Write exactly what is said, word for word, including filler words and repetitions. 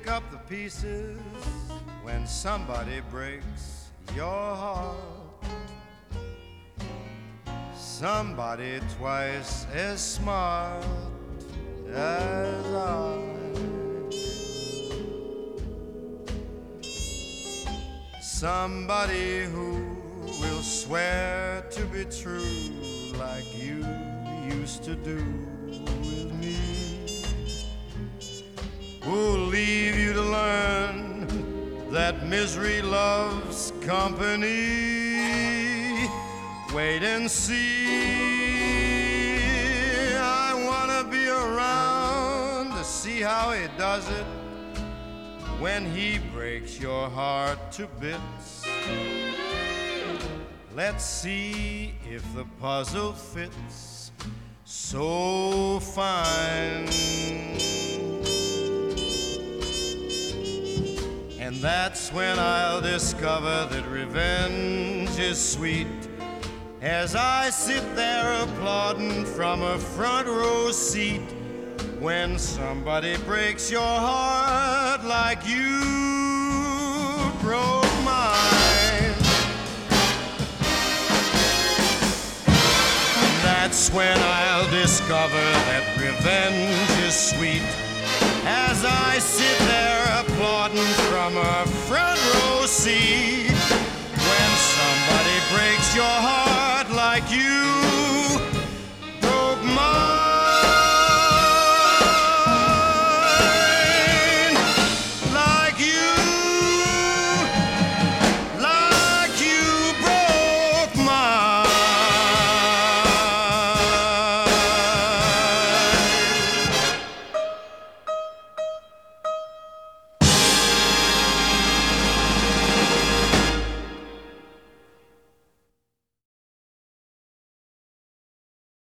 pick up the pieces when somebody breaks your heart. Somebody twice as smart as I. Somebody who will swear to be true like you used to do with me. Who'll leave you to learn that misery loves company. Wait and see. I wanna be around to see how he does it when he breaks your heart to bits. Let's see if the puzzle fits so fine. And that's when I'll discover that revenge is sweet, as I sit there applauding from a front row seat when somebody breaks your heart like you broke mine. That's when I'll discover that revenge is sweet, as I sit there applauding from a front row seat when somebody breaks your heart like you